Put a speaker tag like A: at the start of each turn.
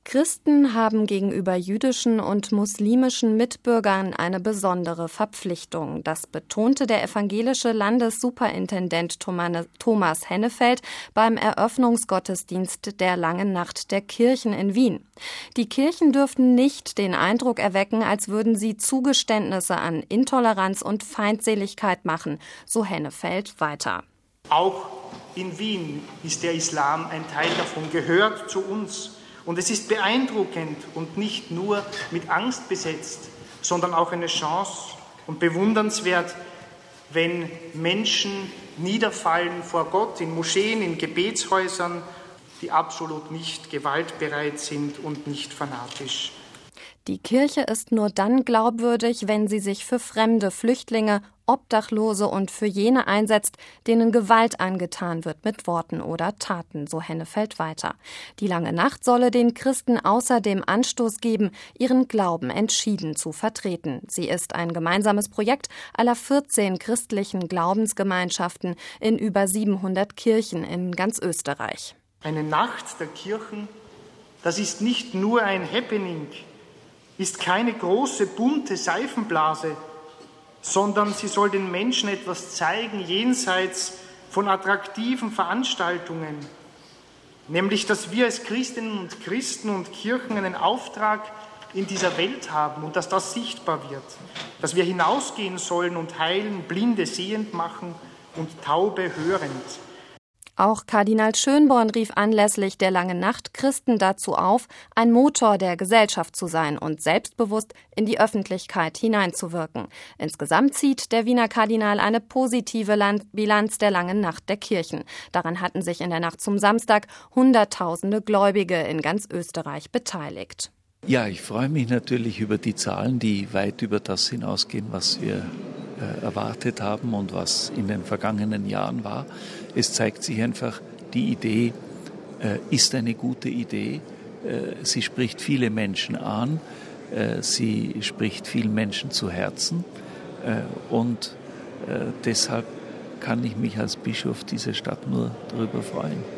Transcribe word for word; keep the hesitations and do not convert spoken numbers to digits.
A: Christen haben gegenüber jüdischen und muslimischen Mitbürgern eine besondere Verpflichtung. Das betonte der evangelische Landessuperintendent Thomas Hennefeld beim Eröffnungsgottesdienst der Langen Nacht der Kirchen in Wien. Die Kirchen dürften nicht den Eindruck erwecken, als würden sie Zugeständnisse an Intoleranz und Feindseligkeit machen, so Hennefeld weiter.
B: Auch in Wien ist der Islam ein Teil davon, gehört zu uns. Und es ist beeindruckend und nicht nur mit Angst besetzt, sondern auch eine Chance und bewundernswert, wenn Menschen niederfallen vor Gott in Moscheen, in Gebetshäusern, die absolut nicht gewaltbereit sind und nicht fanatisch.
A: Die Kirche ist nur dann glaubwürdig, wenn sie sich für fremde Flüchtlinge, Obdachlose und für jene einsetzt, denen Gewalt angetan wird mit Worten oder Taten, so Hennefeld weiter. Die Lange Nacht solle den Christen außerdem Anstoß geben, ihren Glauben entschieden zu vertreten. Sie ist ein gemeinsames Projekt aller vierzehn christlichen Glaubensgemeinschaften in über siebenhundert Kirchen in ganz Österreich.
B: Eine Nacht der Kirchen, das ist nicht nur ein Happening, ist keine große, bunte Seifenblase, sondern sie soll den Menschen etwas zeigen, jenseits von attraktiven Veranstaltungen, nämlich, dass wir als Christinnen und Christen und Kirchen einen Auftrag in dieser Welt haben und dass das sichtbar wird, dass wir hinausgehen sollen und heilen, Blinde sehend machen und Taube hörend.
A: Auch Kardinal Schönborn rief anlässlich der Langen Nacht Christen dazu auf, ein Motor der Gesellschaft zu sein und selbstbewusst in die Öffentlichkeit hineinzuwirken. Insgesamt zieht der Wiener Kardinal eine positive Bilanz der Langen Nacht der Kirchen. Daran hatten sich in der Nacht zum Samstag Hunderttausende Gläubige in ganz Österreich beteiligt.
C: Ja, ich freue mich natürlich über die Zahlen, die weit über das hinausgehen, was wir äh, erwartet haben und was in den vergangenen Jahren war. Es zeigt sich einfach, die Idee äh, ist eine gute Idee. Äh, sie spricht viele Menschen an, äh, sie spricht vielen Menschen zu Herzen äh, und äh, deshalb kann ich mich als Bischof dieser Stadt nur darüber freuen.